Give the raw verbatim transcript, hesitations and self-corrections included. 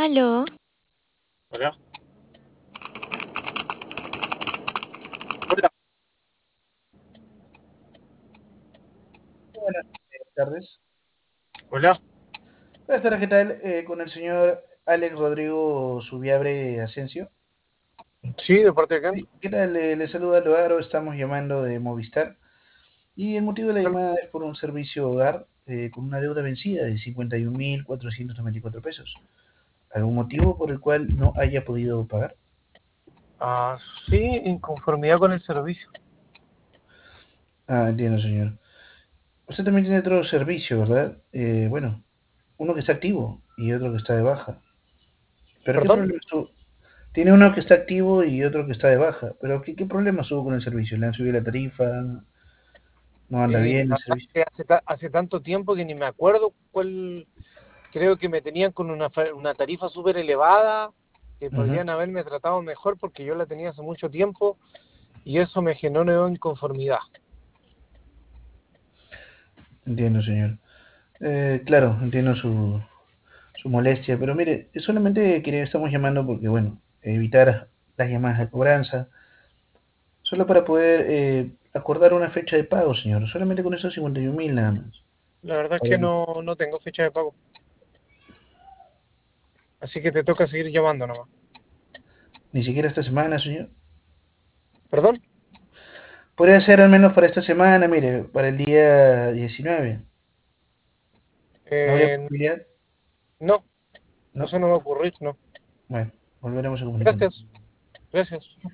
Aló, Hola. Hola. Buenas tardes. Hola. Buenas tardes, ¿qué tal? Eh, con el señor Alex Rodrigo Subiabre Asensio. Sí, ¿de parte de quién? Sí, ¿qué tal? Le, le saluda Loaro, estamos llamando de Movistar. Y el motivo de la llamada es por un servicio hogar eh, con una deuda vencida de cincuenta y un mil cuatrocientos noventa y cuatro pesos. ¿Algún motivo por el cual no haya podido pagar? Ah, sí, en conformidad con el servicio. Ah, entiendo, señor. Usted también tiene otro servicio, ¿verdad? Eh, bueno, uno que está activo y otro que está de baja. ¿Pero qué ¿Perdón? problema tuvo? Tiene uno que está activo y otro que está de baja. ¿Pero qué, qué problemas hubo con el servicio? ¿Le han subido la tarifa? ¿No anda Eh, bien el la verdad servicio? que hace, ta- hace tanto tiempo que ni me acuerdo cuál. Creo que me tenían con una, fa- una tarifa súper elevada, que Ujú. podrían haberme tratado mejor porque yo la tenía hace mucho tiempo y eso me generó inconformidad. Entiendo, señor. Eh, claro, entiendo su, su molestia, pero mire, solamente quería, estamos llamando porque, bueno, evitar las llamadas de cobranza, solo para poder eh, acordar una fecha de pago, señor. Solamente con esos cincuenta y un mil nada más. La verdad es Para que el- no, no tengo fecha de pago, así que te toca seguir llamando nomás. Ni siquiera esta semana, señor. ¿Perdón? Podría ser al menos para esta semana, mire, para el día diecinueve. ¿No habría Eh, posibilidad? no, No. eso no va a ocurrir, no. Bueno, volveremos a comunicarnos. Gracias, gracias.